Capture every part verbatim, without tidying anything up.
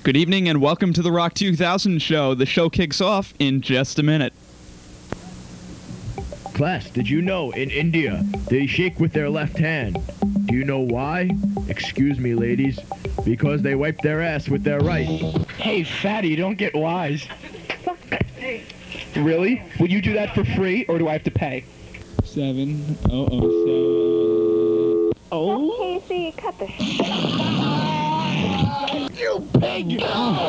Good evening and welcome to the Rock two thousand show. The show kicks off in just a minute. Class, did you know in India they shake with their left hand? Do you know why? Excuse me, ladies. Because they wipe their ass with their right. Hey, fatty, don't get wise. Really? Would you do that for free, or do I have to pay? Seven. Oh, oh, so... Oh? Casey, cut the shit. You pig!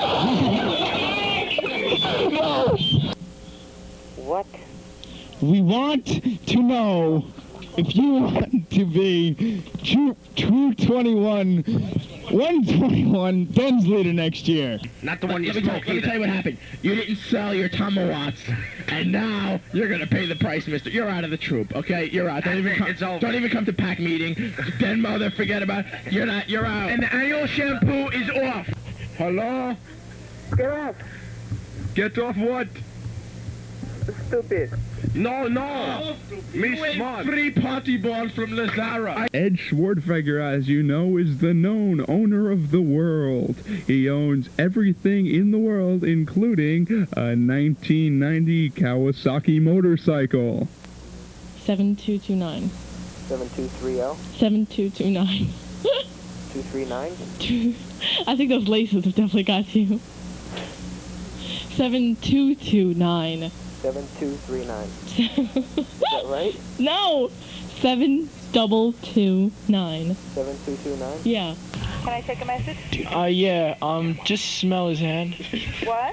No! What? We want to know if you want to be two twenty-one, one twenty-one Benz leader next year. Not the one you smoked. Let me tell you what happened. You didn't sell your Tomawats, and now you're gonna pay the price, mister. You're out of the troop, okay? You're out. Don't even come, it's over. Don't even come to pack meeting. Then mother, forget about it. You're not. You're out. And the annual shampoo is off. Hello? Get off. Get off what? Stupid. No, no. Me smart. Free party ball from Lazara. Ed Schwartfeger, as you know, is the known owner of the world. He owns everything in the world, including a nineteen ninety Kawasaki motorcycle. seven two two nine. seven two three zero. seven two two nine. two three nine. I think those laces have definitely got you. seven two two nine. seven two three nine. Is that right? No! seven double two nine. seven two two nine? Yeah. Can I take a message? Uh, yeah, um, just smell his hand. What?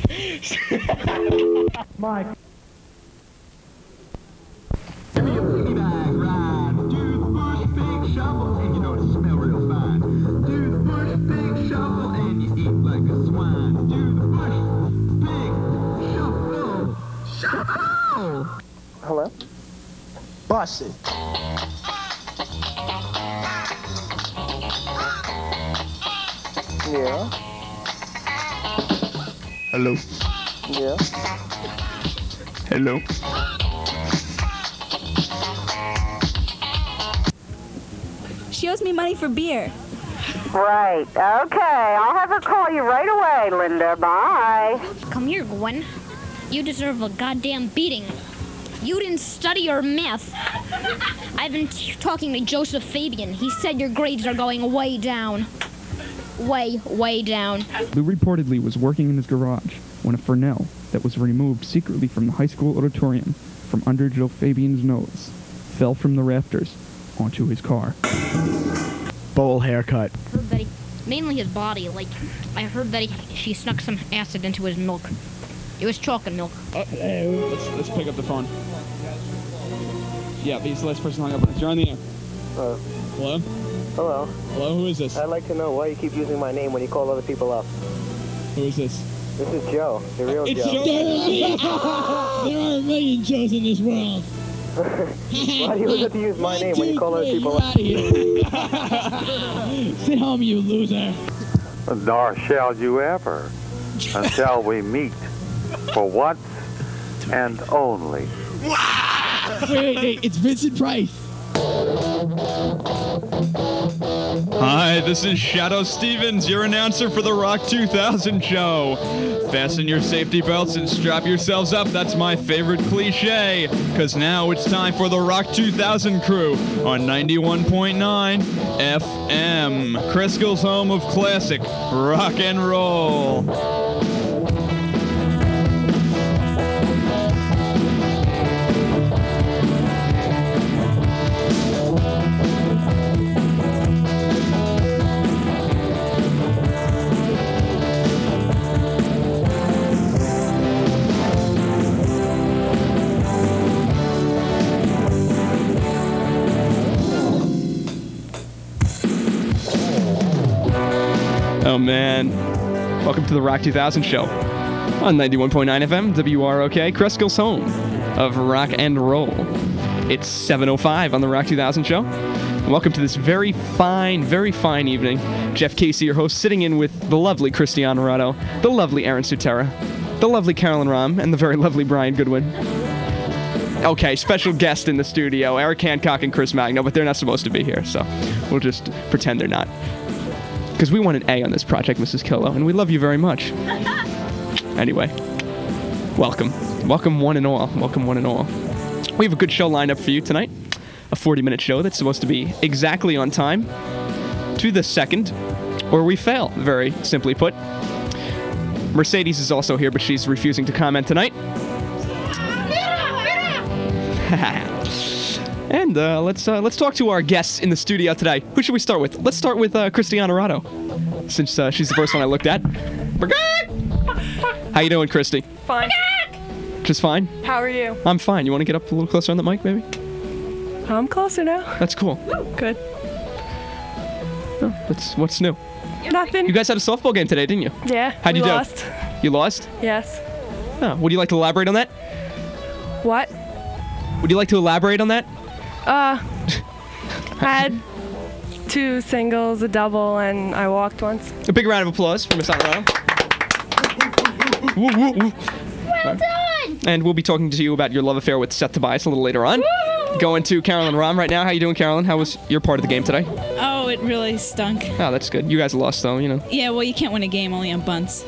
Mike. Give me a piggy bag ride. Do the first big shuffle, and you know it smell real fine. Do the first big shuffle, and you eat like a swine. Do the first big shuffle. Shuffle! Hello? Bust it. Yeah. Hello. Yeah. Hello. She owes me money for beer. Right. Okay. I'll have her call you right away, Linda. Bye. Come here, Gwen. You deserve a goddamn beating. You didn't study your math. I've been t- talking to Joseph Fabian. He said your grades are going way down. Way, way down. Lou reportedly was working in his garage when a Fresnel that was removed secretly from the high school auditorium from under Joe Fabian's nose fell from the rafters onto his car. Bowl haircut. I heard that he, mainly his body. Like, I heard that he, she snuck some acid into his milk. It was chocolate milk. Uh, hey, let's, let's pick up the phone. Yeah, he's the last person hung up on us. You're on the air. Uh, Hello? hello. Hello, who is this? I'd like to know why you keep using my name when you call other people up. Who is this? This is Joe, the real It's Joe. Joe. There are a million Joes in this world. Why do you have to use my name when you call other people up? Sit home, you loser. Nor shall you ever, until we meet for once and only. Wait, wait, wait, it's Vincent Price. Hi, this is Shadow Stevens, your announcer for the Rock two thousand show. Fasten your safety belts and strap yourselves up. That's my favorite cliche, because now it's time for the Rock two thousand crew on ninety-one point nine F M. Crisco's home of classic rock and roll. Oh man. Welcome to the Rock two thousand show on ninety-one point nine F M, W R O K, Cresco's home of rock and roll. It's seven oh five on the Rock two thousand show. Welcome to this very fine, very fine evening. Jeff Casey, your host, sitting in with the lovely Christy Honorado, the lovely Aaron Sutera, the lovely Carolyn Rahm, and the very lovely Brian Goodwin. Okay, special guest in the studio, Eric Hancock and Chris Magno, but they're not supposed to be here, so we'll just pretend they're not. Because we want an A on this project, Missus Kilo, and we love you very much. Anyway, welcome. Welcome one and all. Welcome one and all. We have a good show lined up for you tonight. A forty-minute show that's supposed to be exactly on time to the second, or we fail, very simply put. Mercedes is also here, but she's refusing to comment tonight. And uh, let's uh, let's talk to our guests in the studio today. Who should we start with? Let's start with uh, Christy Honorado, since uh, she's the first one I looked at. How you doing, Christy? Fine. Just fine? How are you? I'm fine. You want to get up a little closer on the mic, maybe? I'm closer now. That's cool. Good. Oh, that's, what's new? Nothing. You guys had a softball game today, didn't you? Yeah. How'd we you do? lost. You lost? Yes. Oh, would you like to elaborate on that? What? Would you like to elaborate on that? Uh, I had two singles, a double, and I walked once. A big round of applause for Miss Honorado. Woo, woo, woo. Well done! And we'll be talking to you about your love affair with Seth Tobias a little later on. Woo! Going to Carolyn Rom right now. How you doing, Carolyn? How was your part of the game today? Oh, it really stunk. Oh, that's good. You guys lost, though, you know. Yeah, well, you can't win a game only on bunts.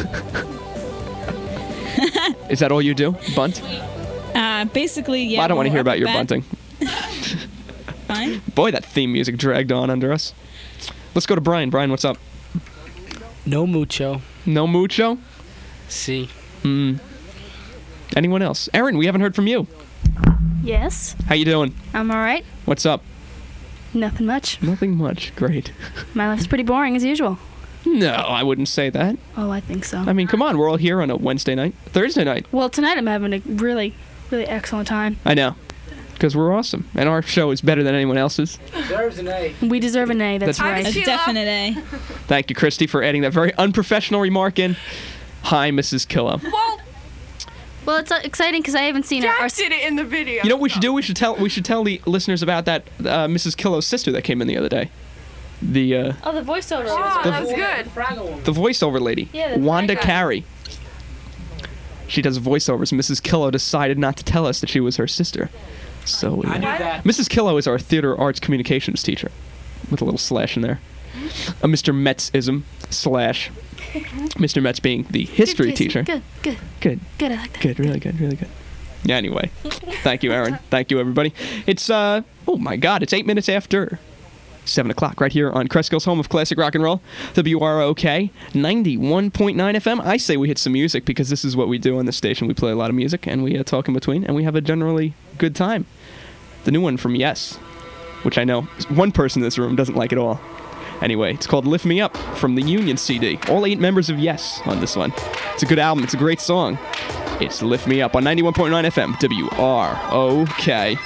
Is that all you do? Bunt? Uh, basically, yeah. Well, I don't want to we'll hear about up your bat. bunting. Fine. Boy, that theme music dragged on under us. Let's go to Brian. Brian, what's up? No mucho. No mucho? See. Hmm. Anyone else? Erin, we haven't heard from you. Yes, How you doing? I'm all right. What's up? Nothing much. Nothing much. Great. My life's pretty boring as usual. No, I wouldn't say that. Oh, I think so. I mean, come on. We're all here on a Wednesday night. Thursday night. Well, tonight I'm having a really, really excellent time. I know. Because we're awesome. And our show is better than anyone else's. Deserves an A. We deserve an A, that's, That's- right. A definite A. Thank you, Christy, for adding that very unprofessional remark in. Hi, Missus Kilo. Well, Well, it's uh, exciting because I haven't seen Jack our... did it in the video. You know what we should do? We should tell we should tell the listeners about that uh, Missus Kilo's sister that came in the other day. The uh, Oh, the voiceover. Oh, The- that was good. the voiceover lady, Yeah, that's Wanda right. Carey. She does voiceovers. Missus Kilo decided not to tell us that she was her sister. So uh, I knew that. Missus Kilo is our theater arts communications teacher, with a little slash in there. A Mister Metz-ism slash Mister Metz being the history Good, Jason. teacher. Good, good, Good. good. I like that. Good, really good, really good. Yeah, anyway. Thank you, Aaron. Thank you, everybody. It's, uh, oh my God, it's eight minutes after seven o'clock right here on Creskill's home of classic rock and roll, W R O K, ninety-one point nine F M. I say we hit some music because this is what we do on this station. We play a lot of music and we uh, talk in between and we have a generally good time. The new one from Yes, which I know one person in this room doesn't like at all. Anyway, it's called Lift Me Up from the Union C D. All eight members of Yes on this one. It's a good album. It's a great song. It's Lift Me Up on ninety-one point nine F M, W R O K.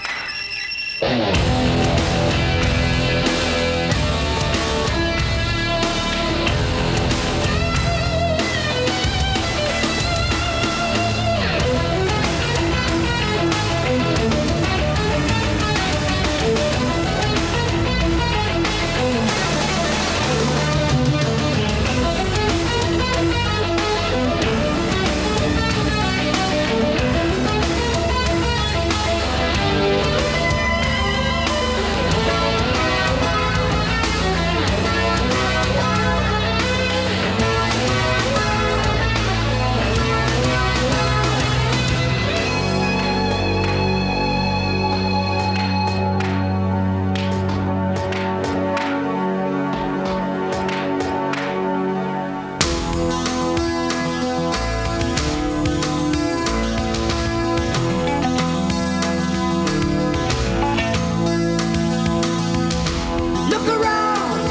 Look around,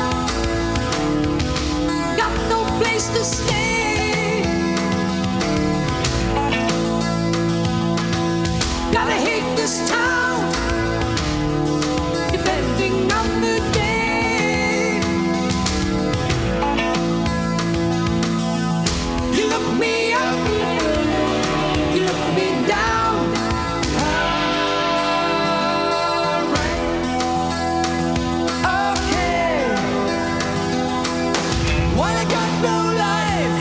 got no place to stay. Gotta hate this town, depending on the day. You look me up, you look me down. Well, I got no life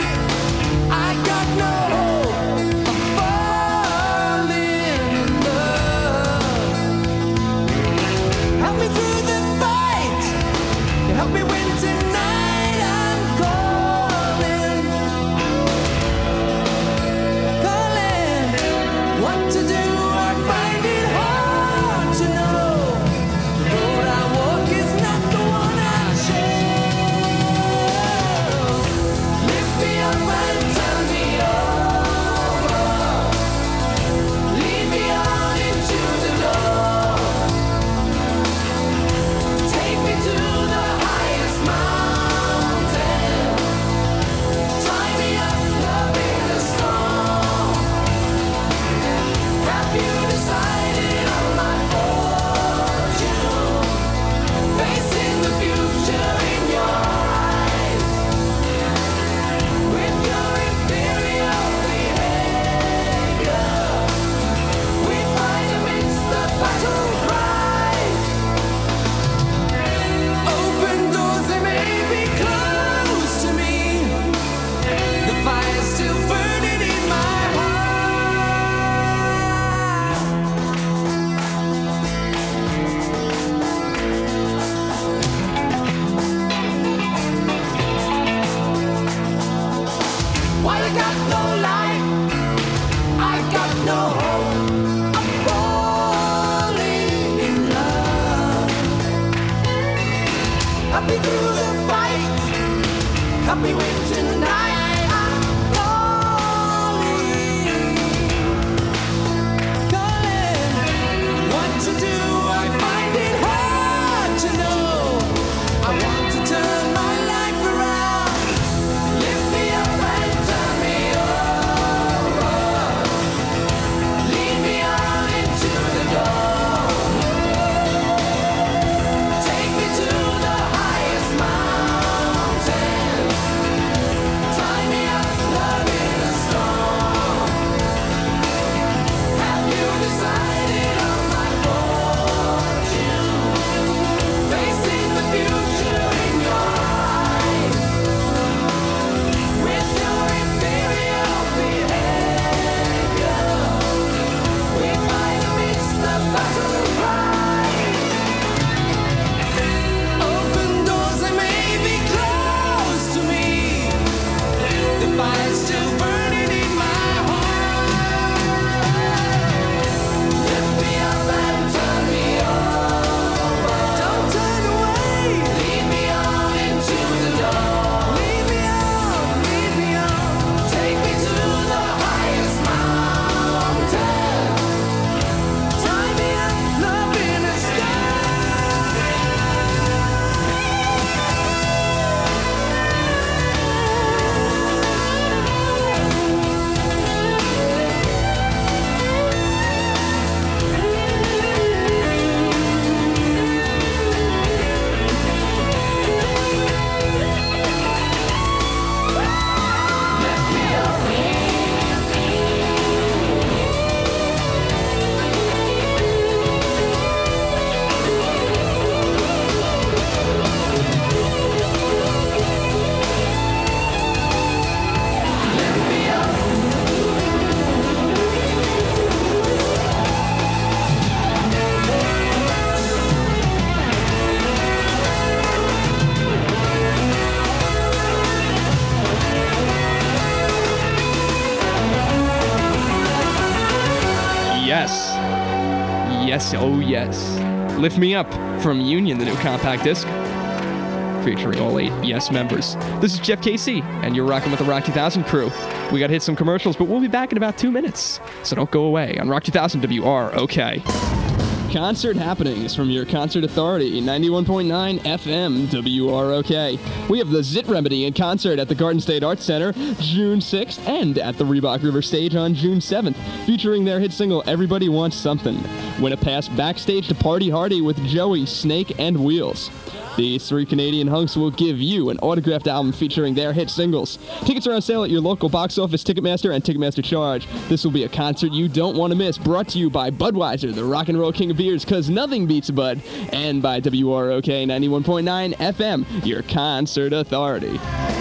Yes, oh yes. Lift Me Up from Union, the new compact disc, featuring all eight Yes members. This is Jeff Casey, and you're rocking with the Rock two thousand crew. We got to hit some commercials, but we'll be back in about two minutes, so don't go away on Rock two thousand W R O K. Concert happenings from your concert authority, ninety-one point nine F M W R O K. We have the Zit Remedy in concert at the Garden State Arts Center June sixth and at the Reebok River Stage on June seventh, featuring their hit single Everybody Wants Something. Win a pass backstage to Party Hardy with Joey, Snake, and Wheels. These three Canadian hunks will give you an autographed album featuring their hit singles. Tickets are on sale at your local box office, Ticketmaster, and Ticketmaster Charge. This will be a concert you don't want to miss, brought to you by Budweiser, the rock and roll king of beers, because nothing beats Bud, and by W R O K ninety-one point nine F M, your concert authority.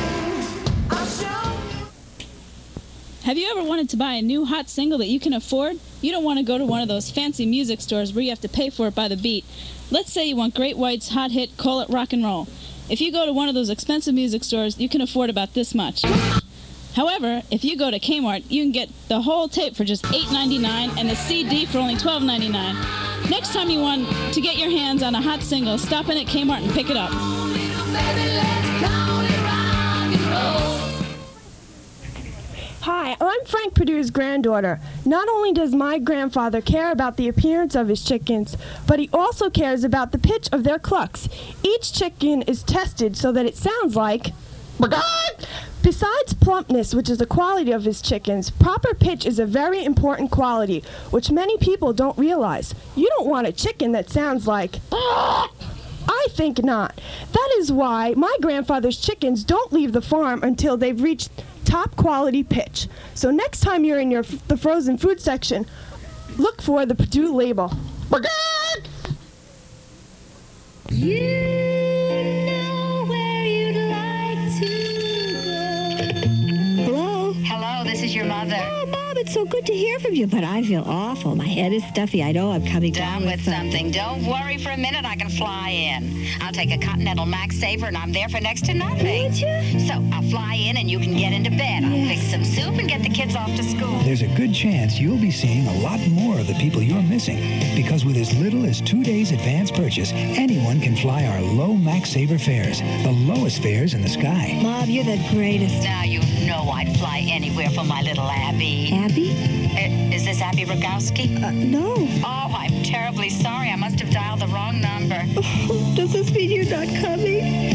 Have you ever wanted to buy a new hot single that you can afford? You don't want to go to one of those fancy music stores where you have to pay for it by the beat. Let's say you want Great White's hot hit, Call It Rock and Roll. If you go to one of those expensive music stores, you can afford about this much. However, if you go to Kmart, you can get the whole tape for just eight ninety-nine and the C D for only twelve ninety-nine. Next time you want to get your hands on a hot single, stop in at Kmart and pick it up. Hi, I'm Frank Perdue's granddaughter. Not only does my grandfather care about the appearance of his chickens, but he also cares about the pitch of their clucks. Each chicken is tested so that it sounds like... Besides plumpness, which is a quality of his chickens, proper pitch is a very important quality, which many people don't realize. You don't want a chicken that sounds like... I think not. That is why my grandfather's chickens don't leave the farm until they've reached top quality pitch. So next time you're in your the frozen food section, look for the Perdue label. You know where you'd like to go. Hello? Hello, this is your mother. Oh, Bob, it's so good to hear from you, but I feel awful. My head is stuffy. I know I'm coming Down down with something. Don't worry for a minute. I can fly in. I'll take a Continental Max Saver, and I'm there for next to nothing. Would you? So I'll fly in, and you can get into bed. I'll fix some soup and get the kids off to school. There's a good chance you'll be seeing a lot more of the people you're missing, because with as little as two days advance purchase, anyone can fly our low Max Saver fares, the lowest fares in the sky. Bob, you're the greatest. Now you know I'd fly anywhere for my little Abby. Abby? Uh, is this Abby Rogowski? Uh, no. Oh, I'm terribly sorry. I must have dialed the wrong number. Oh, does this mean you're not coming?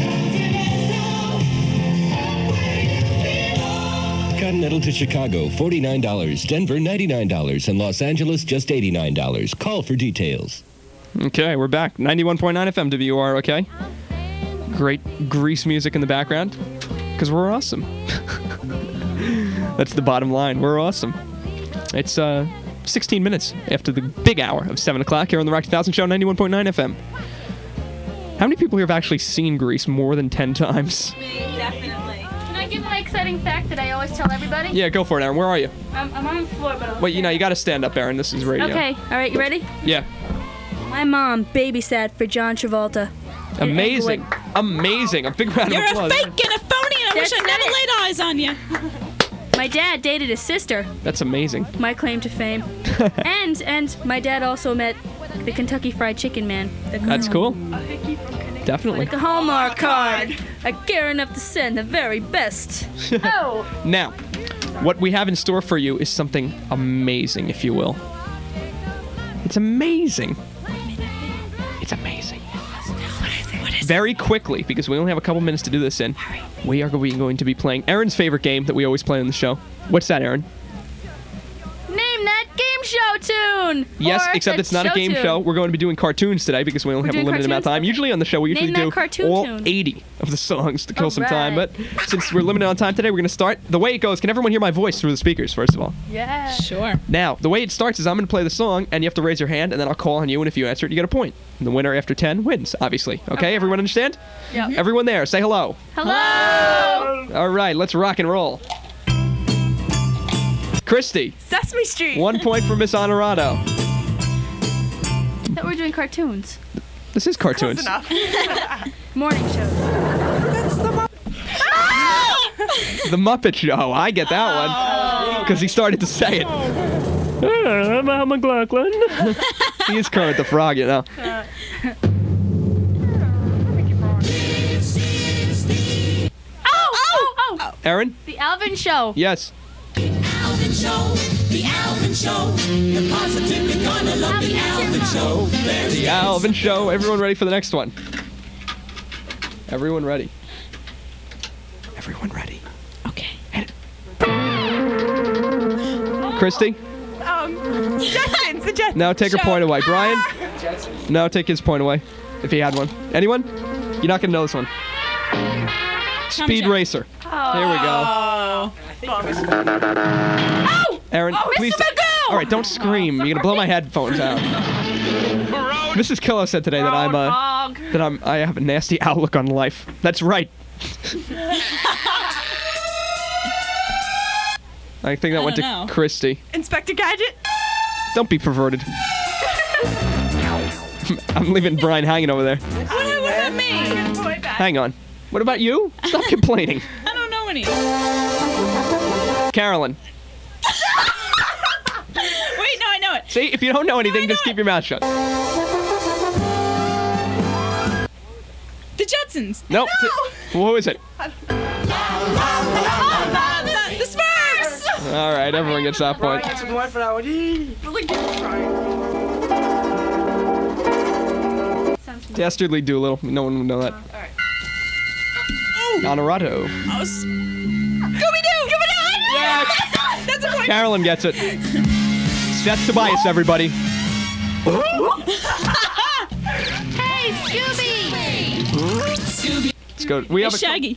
Continental to Chicago, forty-nine dollars. Denver, ninety-nine dollars. And Los Angeles, just eighty-nine dollars. Call for details. Okay, we're back. ninety-one point nine F M W R, okay? Great Grease music in the background, because we're awesome. That's the bottom line. We're awesome. It's uh, sixteen minutes after the big hour of seven o'clock here on the Rock two thousand Show, ninety-one point nine F M. How many people here have actually seen Grease more than ten times? Me, definitely. Can I give my exciting fact that I always tell everybody? Yeah, go for it, Aaron. Where are you? I'm, I'm on the floor, but I'll Wait, you know, you got to stand up, Aaron. This is radio. Okay, all right, you ready? Yeah. My mom babysat for John Travolta. in Amazing. Inglewood. Amazing. A big round You're of a applause. fake and a phony, and I wish I That's never it. laid eyes on you. My dad dated his sister, That's amazing. my claim to fame. and and my dad also met the Kentucky Fried Chicken Man. The That's Colonel. cool. Definitely. Like a Hallmark card. I care enough to send the very best. Oh! Now, what we have in store for you is something amazing, if you will. It's amazing. It's amazing. Very quickly, because we only have a couple minutes to do this in, we are going to be playing Aaron's favorite game that we always play on the show. What's that, Aaron? Name that game show tune! Yes, Or except that it's not a game tune. show. We're going to be doing cartoons today because we only We're have a doing limited amount of cartoons? time. Usually on the show, we usually Name that do cartoon all tune. eighty of the songs to kill All some time. right. But since we're limited on time today, we're going to start. The way it goes, can everyone hear my voice through the speakers, first of all? Yeah. Sure. Now, the way it starts is I'm going to play the song, and you have to raise your hand, and then I'll call on you, and if you answer it, you get a point. And the winner after ten wins, obviously. Okay, Okay. everyone understand? Yep. Everyone there, say hello. Hello! All right, let's rock and roll. Christy, Sesame Street. one point for Miss Honorado. I thought we were doing cartoons. This is cartoons. Morning shows. The Muppet Show. I get that one because he started to say it. I'm Al McLaughlin. He is Kermit the Frog, you know. Oh, oh, oh. Aaron? The Alvin Show. Yes. Alvin Show, the Alvin Show. You're positively gonna love the Alvin Show. There's The Alvin Show. Everyone ready for the next one? Everyone ready? Everyone ready? Okay. Christy? Um, Jetsons, the Jetsons. Now take her show. point away. Brian? Now take his point away, if he had one. Anyone? You're not gonna know this one. Speed Racer. Here we go. Oh. Aaron, Oh, please. Mister Magoo! All right, don't scream. You're gonna blow my headphones out. Missus Killo said today that I'm uh, Roadhog. that I'm I have a nasty outlook on life. That's right. I think that I went to don't know. Christy. Inspector Gadget. Don't be perverted. I'm leaving Brian hanging over there. What about me? Hang on. What about you? Stop complaining. I don't know any. Carolyn. Wait, no, I know it. See, if you don't know anything, just keep your mouth shut. The Jetsons. Nope. T- what was it? Oh, the, the Smurfs. All right, everyone gets that point. one for that one. Dastardly Doolittle. No one would know that. Honorado. Oh, Scooby-Doo. Scooby-Doo. Yeah. That's a point. Carolyn gets it. Seth Tobias, everybody. Hey, Scooby! Let's go. We have a Shaggy.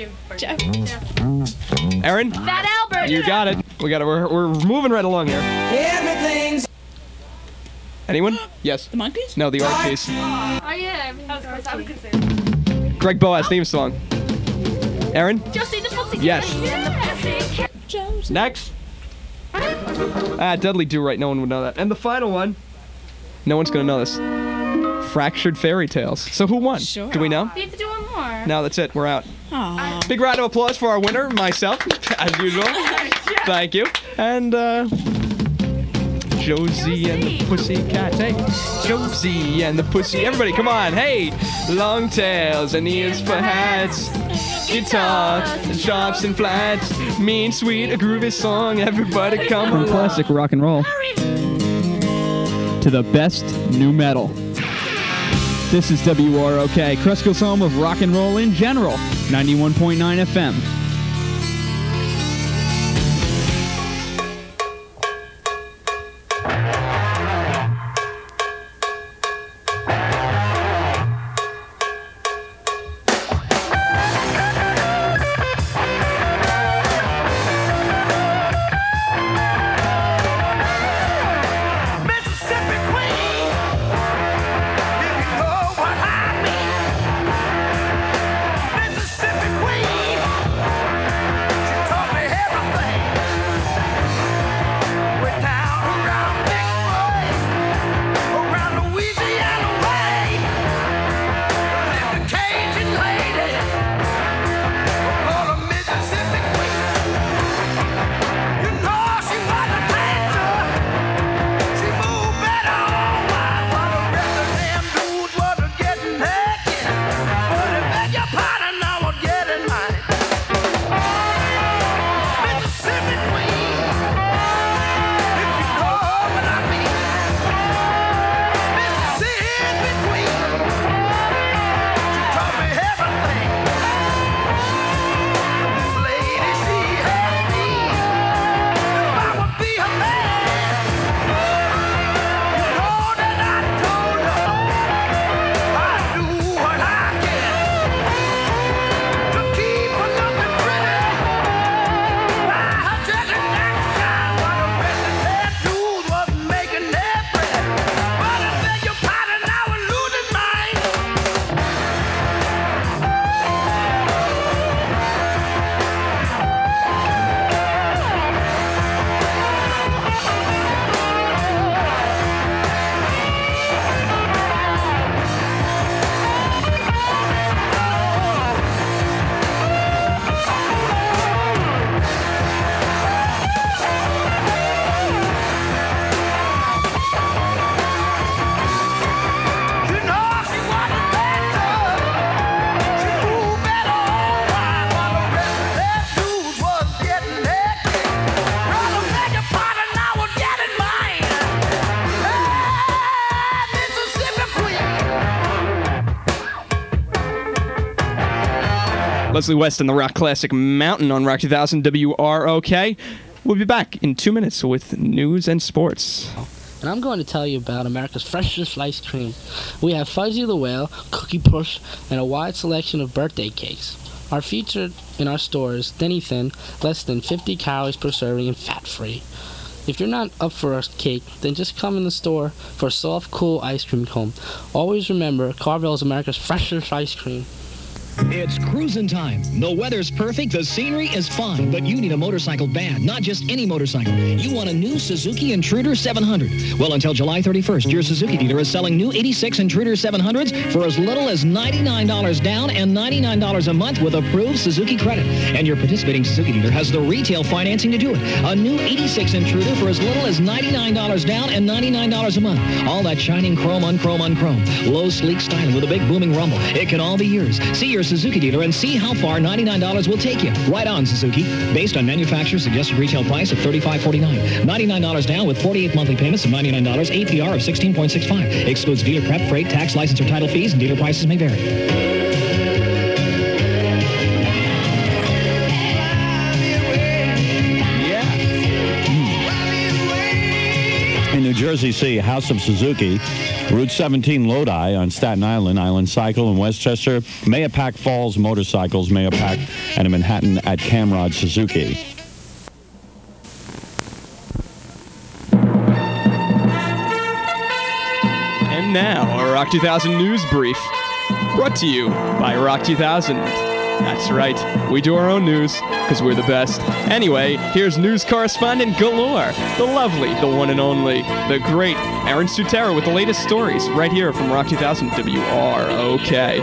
Aaron. Fat Albert! You got it. We got it. We're, we're moving right along here. Everything's. Anyone? Yes. The monkeys? No, the art piece. Oh, yeah. I was gonna say. Greg Boaz theme song. Aaron? Josie the Pussycat. Yes. Josie. Next. Ah, Dudley Do Right. No one would know that. And the final one. No one's gonna know this. Fractured Fairy Tales. So who won? Sure. Do we know? We have to do one more. No, that's it. We're out. Aw. Big round of applause for our winner, myself, as usual. Thank you. And uh, Josie and the Pussycats. Hey, Josie and the Pussy. Everybody, come on. Hey, long tails and ears for hats. Guitars and chops and flats. Mean, sweet, a groovy song. Everybody come From classic rock and roll to the best new metal. This is W R O K, Cresco's home of rock and roll in general, ninety-one point nine F M. Mississippi Queen. If you know what I mean. Mississippi Queen. Leslie West and the Rock Classic Mountain on Rock two thousand W R O K. We'll be back in two minutes with news and sports. And I'm going to tell you about America's freshest ice cream. We have Fuzzy the Whale, Cookie Push, and a wide selection of birthday cakes. Are featured in our stores, Denny Thin, less than fifty calories per serving and fat-free. If you're not up for a cake, then just come in the store for a soft, cool ice cream cone. Always remember, Carvel is America's freshest ice cream. It's cruising time. The weather's perfect, the scenery is fine, but you need a motorcycle bad, not just any motorcycle. You want a new Suzuki Intruder seven hundred. Well, until July thirty-first, your Suzuki dealer is selling new eighty-six Intruder seven hundreds for as little as ninety-nine dollars down and ninety-nine dollars a month with approved Suzuki credit. And your participating Suzuki dealer has the retail financing to do it. A new eighty-six Intruder for as little as ninety-nine dollars down and ninety-nine dollars a month. All that shining chrome on chrome on chrome. Low, sleek styling with a big booming rumble. It can all be yours. See your Suzuki dealer and see how far ninety-nine dollars will take you. Right on, Suzuki. Based on manufacturer's suggested retail price of thirty-five forty-nine. ninety-nine dollars down with forty-eight monthly payments of ninety-nine dollars. A P R of sixteen point six five. Excludes dealer prep, freight, tax, license, or title fees, and dealer prices may vary. In New Jersey, see House of Suzuki, Route seventeen Lodi on Staten Island, Island Cycle in Westchester, Mayapack Falls Motorcycles, Mayapack, and in Manhattan at Camrod Suzuki. And now, a Rock two thousand news brief, brought to you by Rock two thousand. That's right, we do our own news, because we're the best. Anyway, here's news correspondent galore, the lovely, the one and only, the great Aaron Sutera with the latest stories, right here from Rock two thousand W R O K.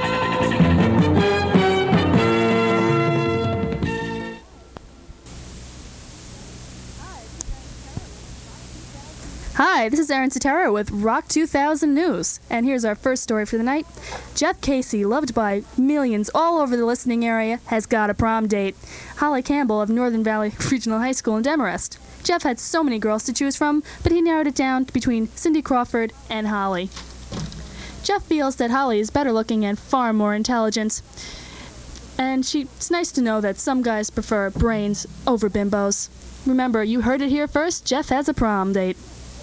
Hi, this is Aaron Sotero with Rock two thousand News, and here's our first story for the night. Jeff Casey, loved by millions all over the listening area, has got a prom date. Holly Campbell of Northern Valley Regional High School in Demarest. Jeff had so many girls to choose from, but he narrowed it down between Cindy Crawford and Holly. Jeff feels that Holly is better looking and far more intelligent. And she, it's nice to know that some guys prefer brains over bimbos. Remember, you heard it here first, Jeff has a prom date.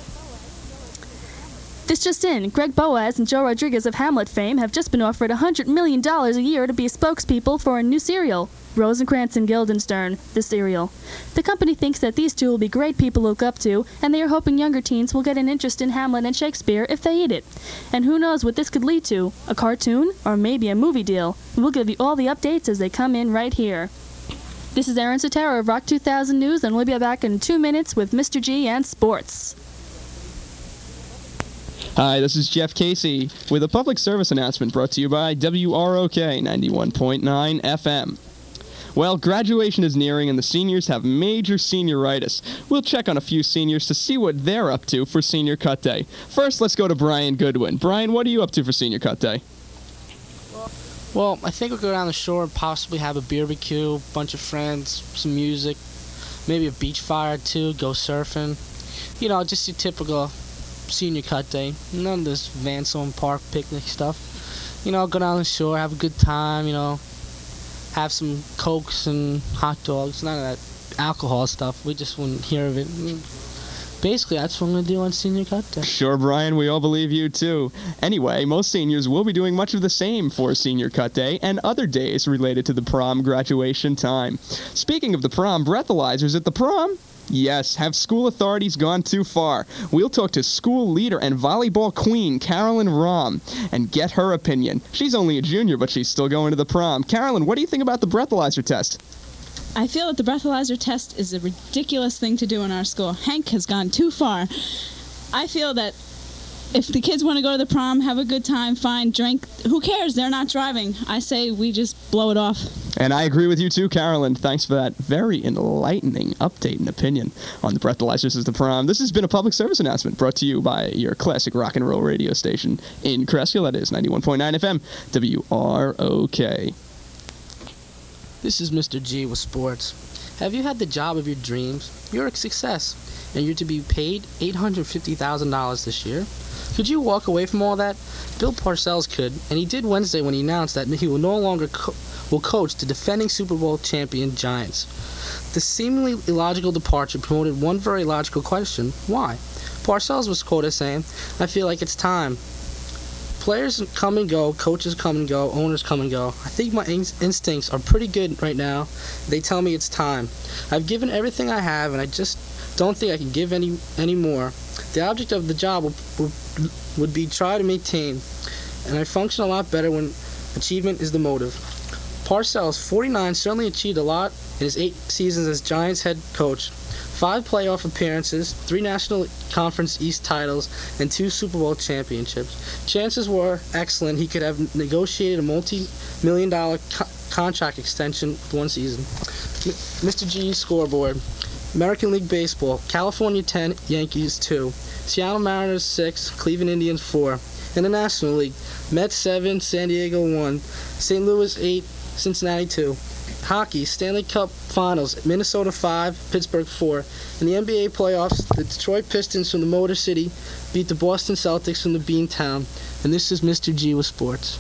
This just in, Greg Boaz and Joe Rodriguez of Hamlet fame have just been offered one hundred million dollars a year to be spokespeople for a new serial, Rosencrantz and Guildenstern, the serial. The company thinks that these two will be great people to look up to, and they are hoping younger teens will get an interest in Hamlet and Shakespeare if they eat it. And who knows what this could lead to, a cartoon or maybe a movie deal. We'll give you all the updates as they come in right here. This is Aaron Sotero of Rock two thousand News, and we'll be back in two minutes with Mister G and Sports. Hi, this is Jeff Casey with a public service announcement brought to you by W R O K ninety-one point nine F M. Well, graduation is nearing and the seniors have major senioritis. We'll check on a few seniors to see what they're up to for Senior Cut Day. First, let's go to Brian Goodwin. Brian, what are you up to for Senior Cut Day? Well, I think we'll go down the shore and possibly have a barbecue, bunch of friends, some music, maybe a beach fire too, go surfing. You know, just your typical Senior Cut Day. None of this Vanson Park picnic stuff. You know, go down the shore, have a good time, you know, have some Cokes and hot dogs. None of that alcohol stuff. We just wouldn't hear of it. Basically, that's what I'm going to do on Senior Cut Day. Sure, Brian, we all believe you, too. Anyway, most seniors will be doing much of the same for Senior Cut Day and other days related to the prom graduation time. Speaking of the prom, breathalyzers at the prom? Yes, have school authorities gone too far? We'll talk to school leader and volleyball queen Carolyn Rahm and get her opinion. She's only a junior, but she's still going to the prom. Carolyn, what do you think about the breathalyzer test? I feel that the breathalyzer test is a ridiculous thing to do in our school. Hank has gone too far. I feel that if the kids want to go to the prom, have a good time, fine, drink, who cares? They're not driving. I say we just blow it off. And I agree with you too, Carolyn. Thanks for that very enlightening update and opinion on the breathalyzers at the prom. This has been a public service announcement brought to you by your classic rock and roll radio station in Cresskill. That is ninety-one point nine F M, W R O K. This is Mister G with sports. Have you had the job of your dreams? You're a success, and you're to be paid eight hundred fifty thousand dollars this year. Could you walk away from all that? Bill Parcells could, and he did Wednesday when he announced that he will no longer co- will coach the defending Super Bowl champion Giants. The seemingly illogical departure promoted one very logical question: why? Parcells was quoted as saying, "I feel like it's time. Players come and go, coaches come and go, owners come and go. I think my in- instincts are pretty good right now. They tell me it's time. I've given everything I have, and I just don't think I can give any any more. The object of the job will, will, would be try to maintain, and I function a lot better when achievement is the motive." Parcells, forty-nine, certainly achieved a lot in his eight seasons as Giants head coach. Five playoff appearances, three National Conference East titles, and two Super Bowl championships. Chances were excellent he could have negotiated a multi-million dollar co- contract extension with one season. M- Mister G's scoreboard: American League Baseball, California ten, Yankees two, Seattle Mariners six, Cleveland Indians four. In the National League, Mets seven, San Diego one, Saint Louis eight, Cincinnati two. Hockey, Stanley Cup Finals, Minnesota five, Pittsburgh four. In the N B A playoffs, the Detroit Pistons from the Motor City beat the Boston Celtics from the Beantown. And this is Mister G with sports.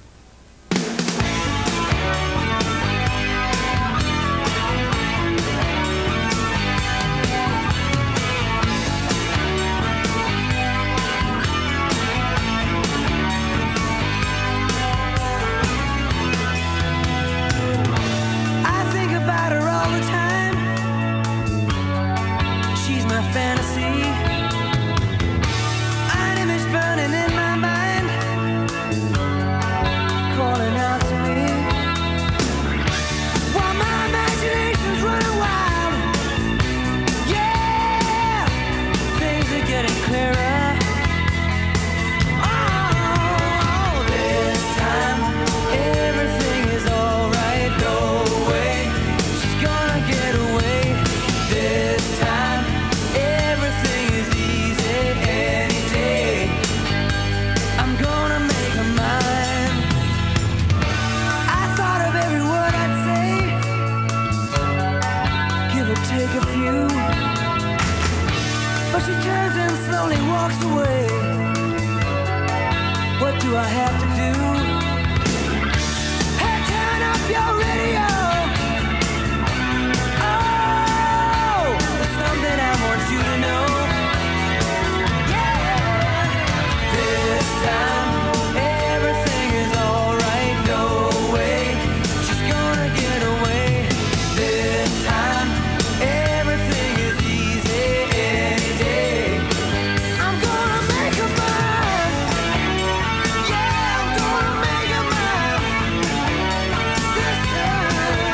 I think about her all the time. She's my fantasy. An image burning in my mind, calling out to me. While my imagination's running wild, yeah, things are getting clearer. Oh, this time everything is alright. No way she's gonna get away. This time everything is easy any day. I'm gonna make her mine. I thought of every word I'd say, give or take a few, but she turns and slowly walks away. What do I have to do? Hey, turn up your radio. Oh, there's something I want you to know. Yeah, this time everything is alright. No way she's gonna get away. This time everything is easy any day. I'm gonna make her mine. Yeah, I'm gonna make her mine. This time.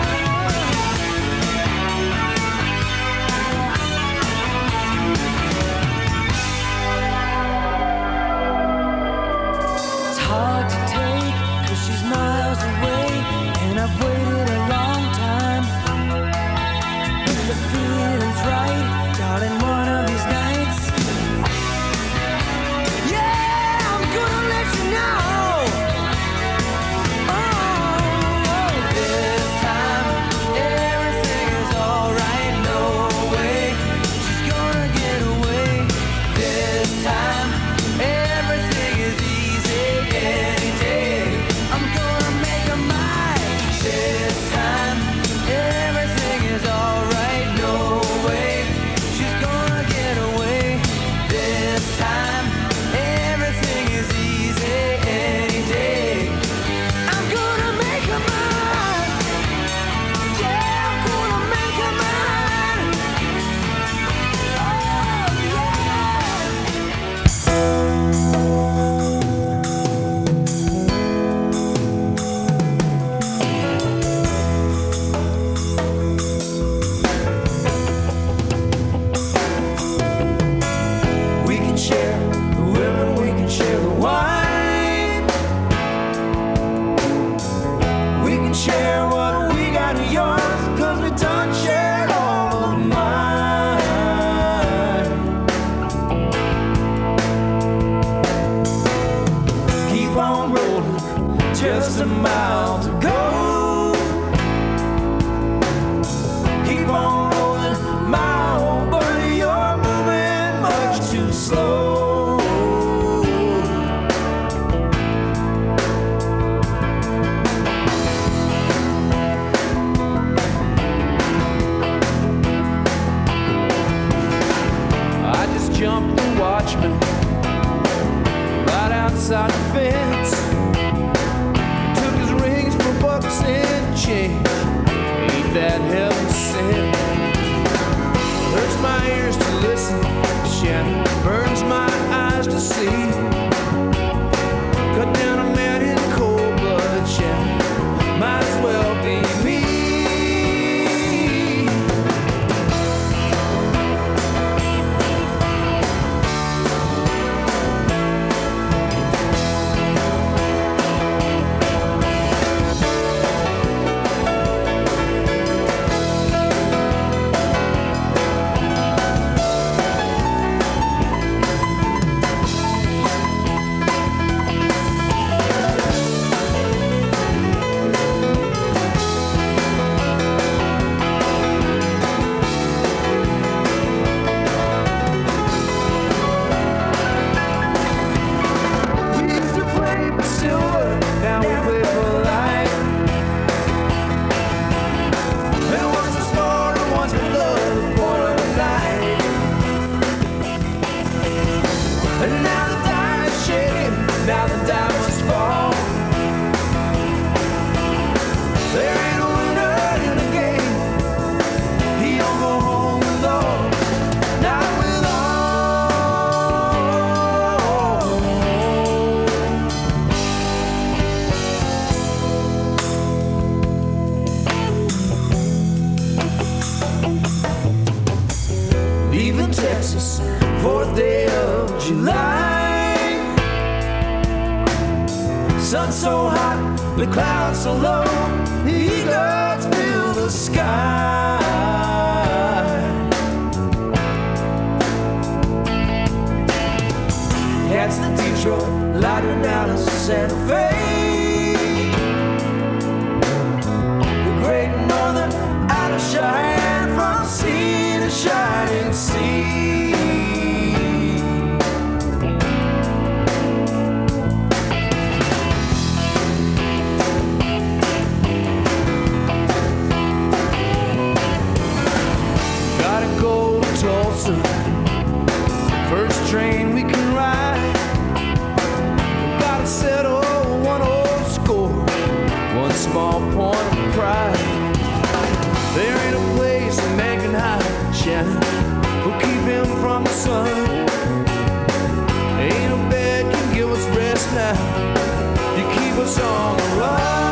outside the fence. He took his rings for bucks and change. Ain't that heaven sent? Hurts my ears to listen, Shannon. Burns my eyes to see. Cut down a man in cold blood, Shannon. Might as well be me. Sun so hot, the clouds so low, eagles fill the sky. That's the Detroit, lighter down to Santa Fe. The great northern out of Cheyenne, from sea to shining sea. Tulsa, first train we can ride. We gotta settle one old score, one small point of pride. There ain't a place a man can hide, Shannon, who'll keep him from the sun. Ain't a bed can give us rest now. You keep us on the run.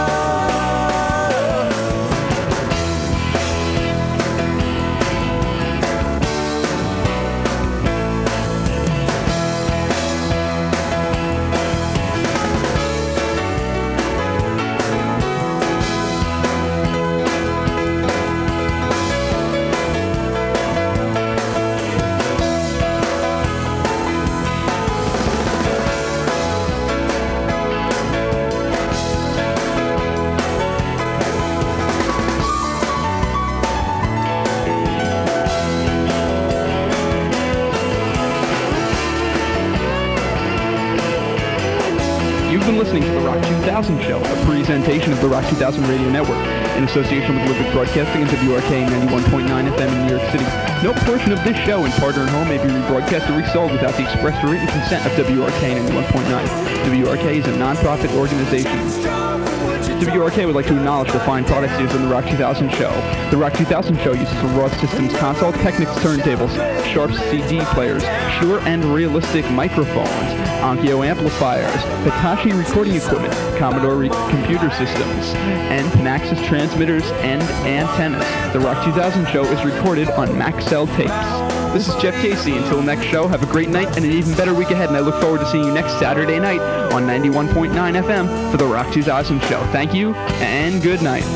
You've been listening to the Rock two thousand Show, a presentation of the Rock two thousand Radio Network, in association with Olympic Broadcasting and W R K ninety-one point nine F M in New York City. No portion of this show in part or in whole may be rebroadcast or resold without the express or written consent of W R K ninety-one point nine. W R K is a non-profit organization. W R K would like to acknowledge the fine products used on the Rock two thousand Show. The Rock two thousand Show uses a Ross Systems console, Technics turntables, Sharp C D players, Shure and Realistic microphones, Onkyo amplifiers, Hitachi recording equipment, Commodore re- computer systems, and Panaxis transmitters and antennas. The Rock two thousand Show is recorded on Maxell tapes. This is Jeff Casey. Until next show, have a great night and an even better week ahead, and I look forward to seeing you next Saturday night on ninety-one point nine F M for the Rock two thousand Show. Thank you, and good night.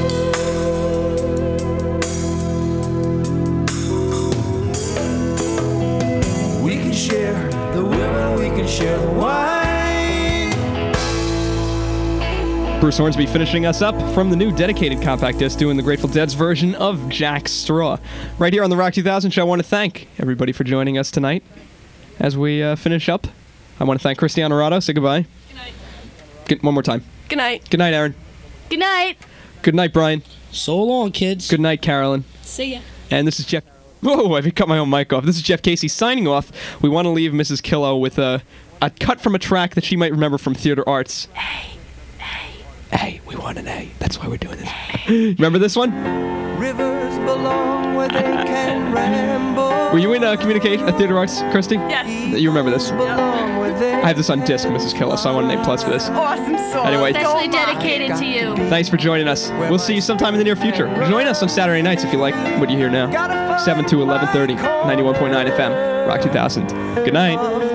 We can share the women, we can share the wine. Bruce Hornsby finishing us up from the new dedicated compact disc, doing the Grateful Dead's version of Jack Straw. Right here on the Rock two thousand Show, I want to thank everybody for joining us tonight. As we uh, finish up, I want to thank Cristiano Rado. Say goodbye. Good night. Good, one more time. Good night. Good night, Aaron. Good night. Good night, Brian. So long, kids. Good night, Carolyn. See ya. And this is Jeff. Whoa, I cut my own mic off. This is Jeff Casey signing off. We want to leave Missus Killo with a a cut from a track that she might remember from theater arts. A, we want an A. That's why we're doing this. Remember this one? Rivers belong where they can ramble. Were you in uh, communication, uh, theater arts, Christy? Yes. You remember this? I have this on disc, Missus Killa, so I want an A plus for this. Awesome song. Anyway, Especially dedicated to you. thanks for joining us. We'll see you sometime in the near future. Join us on Saturday nights if you like what you hear now. seven to eleven thirty, ninety-one point nine F M, Rock two thousand. Good night.